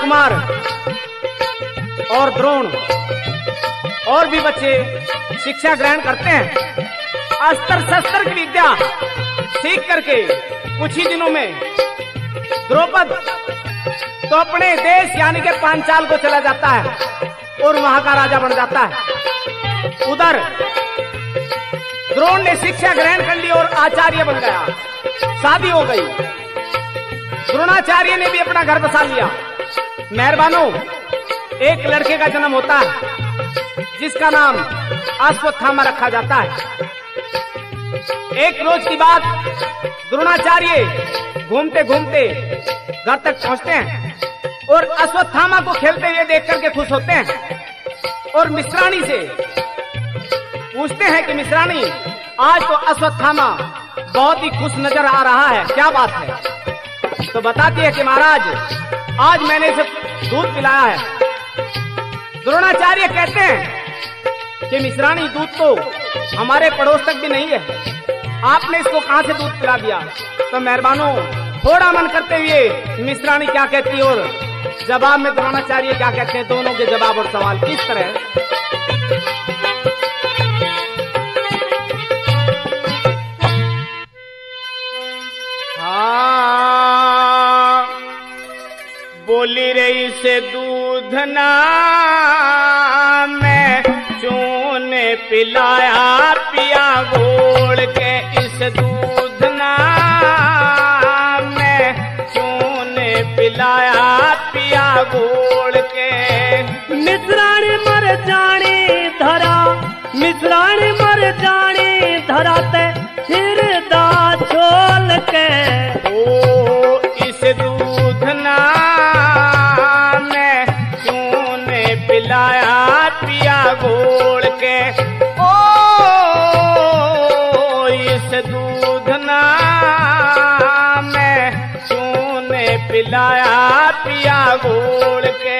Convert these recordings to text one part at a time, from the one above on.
कुमार और द्रोण और भी बच्चे शिक्षा ग्रहण करते हैं। अस्त्र शस्त्र की विद्या सीख करके कुछ ही दिनों में द्रौपद तो अपने देश यानी के पांचाल को चला जाता है और वहां का राजा बन जाता है। उधर द्रोण ने शिक्षा ग्रहण कर ली और आचार्य बन गया, शादी हो गई। द्रोणाचार्य ने भी अपना घर बसा लिया। मेहरबानों, एक लड़के का जन्म होता है जिसका नाम अश्वत्थामा रखा जाता है। एक रोज की बात, द्रोणाचार्य घूमते घूमते घर तक पहुंचते हैं और अश्वत्थामा को खेलते हुए देख करके खुश होते हैं और मिश्राणी से पूछते हैं कि मिश्राणी, आज तो अश्वत्थामा बहुत ही खुश नजर आ रहा है, क्या बात है? तो बताती है कि महाराज, आज मैंने इसे दूध पिलाया है। द्रोणाचार्य कहते हैं कि मिश्राणी, दूध तो हमारे पड़ोस तक भी नहीं है, आपने इसको कहां से दूध पिला दिया? तो मेहरबानों, थोड़ा मन करते हुए मिश्राणी क्या कहती है और जवाब में द्रोणाचार्य क्या कहते हैं, दोनों के जवाब और सवाल किस तरह। बोली रही से दूध ना मैं चूने पिलाया पिया घोल के, इस दूध ना मैं चूने पिलाया पिया घोल के। मिश्राणी मर जानी धरा, मिश्राणी मर जानी धरा ते हिरदा छोल के। ओ इस दूध ना मैं चूने पिलाया पिया घोल के। ओ इस दूध ना मैं चूने पिलाया पिया घोल के।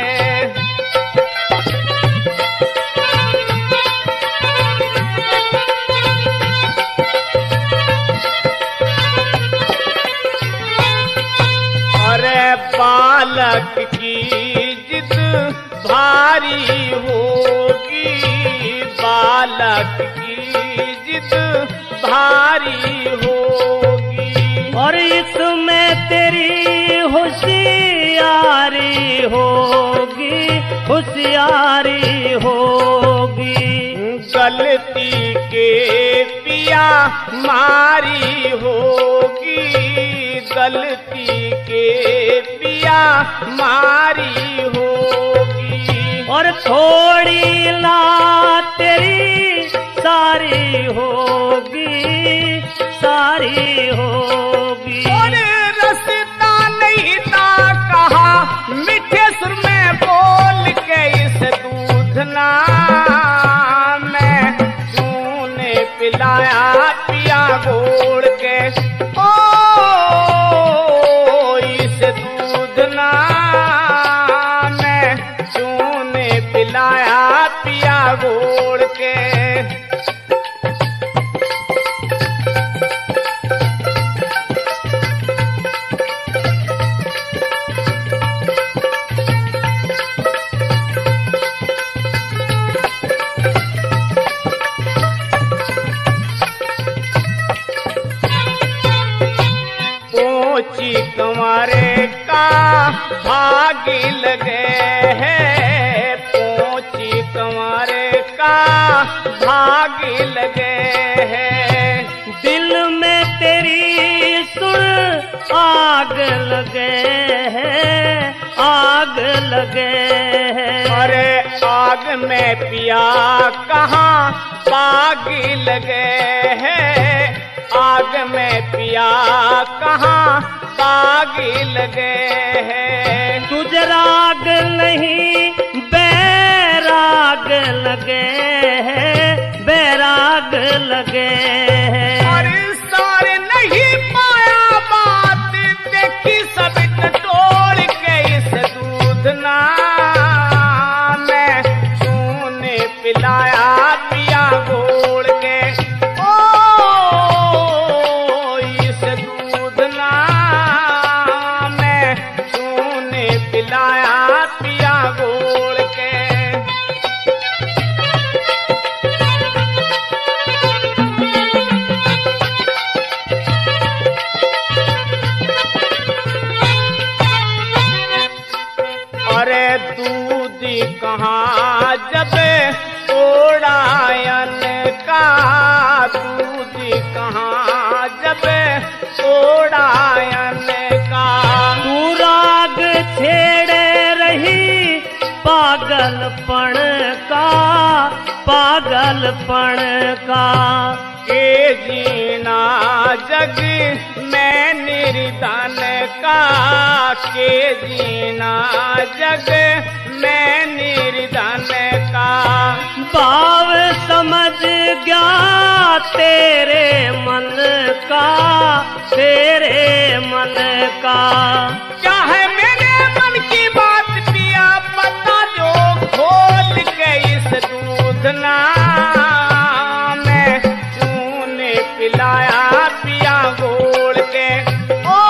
अरे बालक की जिद भारी होगी, बालक की जिद भारी होगी, और इसमें तेरी होशियारी होगी, होशियारी होगी। गलती के पिया मारी होगी, गलती के पिया मारी होगी, और थोड़ी ला तेरी सारी होगी, सारी होगी। और रसता नहीं था कहा मीठे सुर में बोल के, इस दूध ना मैं तूने पिलाया पिया घोल के। ओ इस दूध ना मैं तूने पिलाया पिया घोल के। पोची तुम्हारे का भागी लगे है, पोची तुम्हारे का भागी लगे है। दिल में तेरी सुन आग लगे है, आग लगे है। अरे आग में पिया कहाँ बागी लगे है, आग में पिया कहाँ बागी लगे है। तुझे राग नहीं बैराग लगे है, बैराग लगे है। और सारे नहीं पाया बात देखी सब टटोल के, इस दूध ना मैं तूने पिलाया पिया घोल के। ओ इस दूध ना मैं तूने पिलाया बालपण का। के जीना जग में निर्धन का, के जीना जग में निर्धन का। भाव समझ गया तेरे मन का, तेरे मन का। क्या है मेरे मन की बात पिया, बता जो खोल के इस दूध ना में तूने पिलाया पिया घोल के। ओ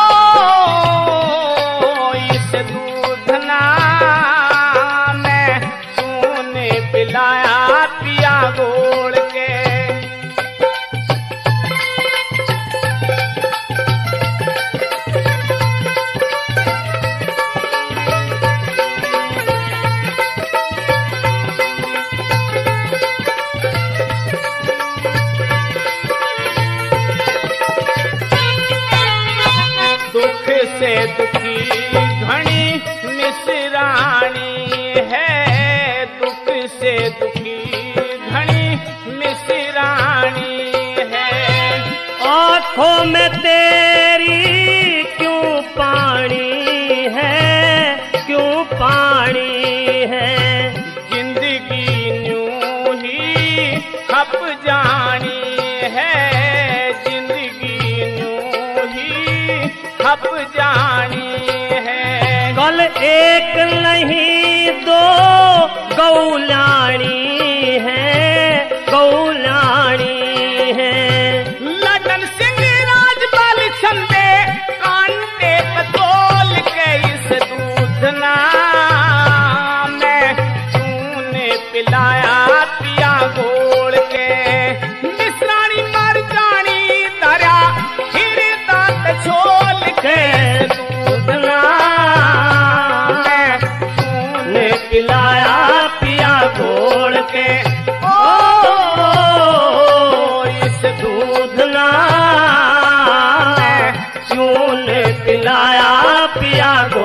इस दूध ना में तूने पिलाया पिया घोल के। दुख से दुखी घनी मिश्राणी है, दुख से दुखी घनी मिश्राणी है। आँखों में तेरी क्यों पानी है, क्यों पानी है। जिंदगी न्यूं ही खप जानी है, जिंदगी न्यूं ही खप जानी है। कल एक नहीं दो गौलानी है, गौलानी है। ललन सिंह राजपाल छंदे कांटे पतोल के इस दूध ना में तूने पिलाया पिया घोल के। मिश्राणी मर जानी तारा फिर दांत छोल के। दूध ना में तूने पिलाया पिया घोल के। ओ इस दूध ना क्यों ने पिलाया पिया